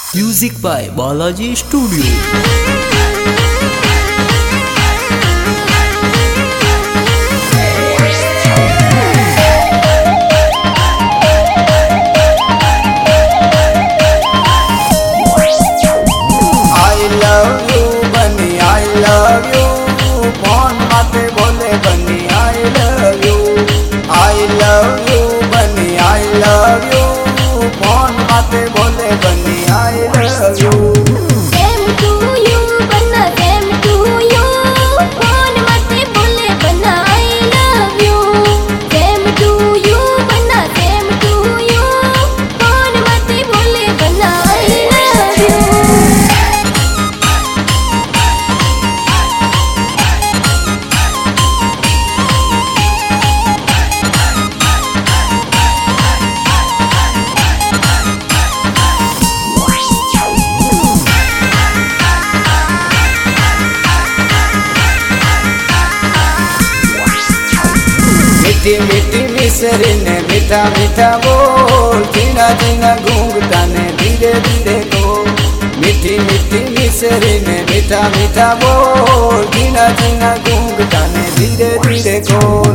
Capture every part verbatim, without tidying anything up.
Music by Balaji Studio. मीठी मीठी मिसरी ने मीठा मीठा बोल, जीना जीना घूंघटा ने धीरे धीरे बोल। मीठी मीठी मिसरी ने मीठा मीठा बोल, जीना जीना घूंघटा ने धीरे धीरे बोल।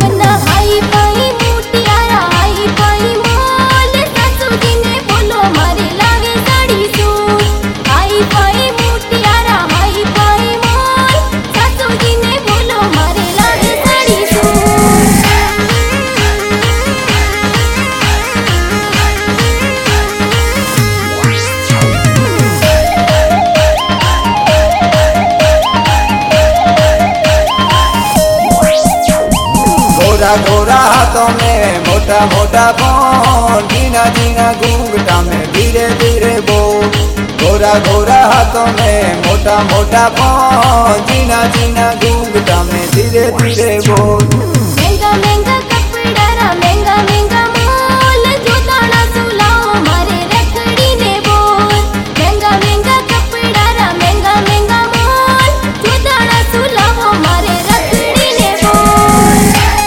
गोरा गोरा हाथों में मोटा मोटा फोन, जीना जीना घूंघटा में धीरे धीरे बोल। गोरा गोरा हाथों में मोटा मोटा फोन, जीना जीना घूंघटा में धीरे धीरे बोल। महंगा महंगा कपड़ा रा महंगा महंगा मोल, जो दाना सुलाओ मारे रखड़ी ने बोल। महंगा महंगा कपड़ा रा महंगा महंगा मोल, जो दाना सुलाओ मारे रखड़ी ने बोल।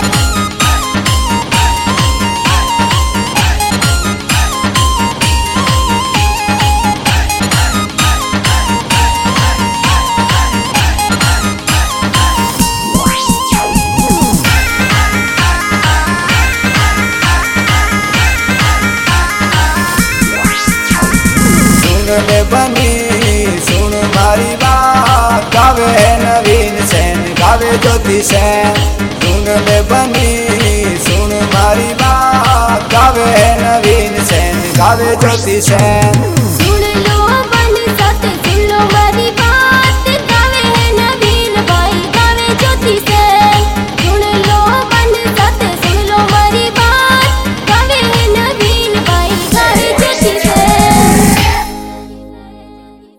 में बनी सुन मारी बात, गावे है नवीन सैन गावे ज्योति सैन। सुन में बनी सुन मारी बात, गावे है नवीन सैन गावे ज्योति सैन।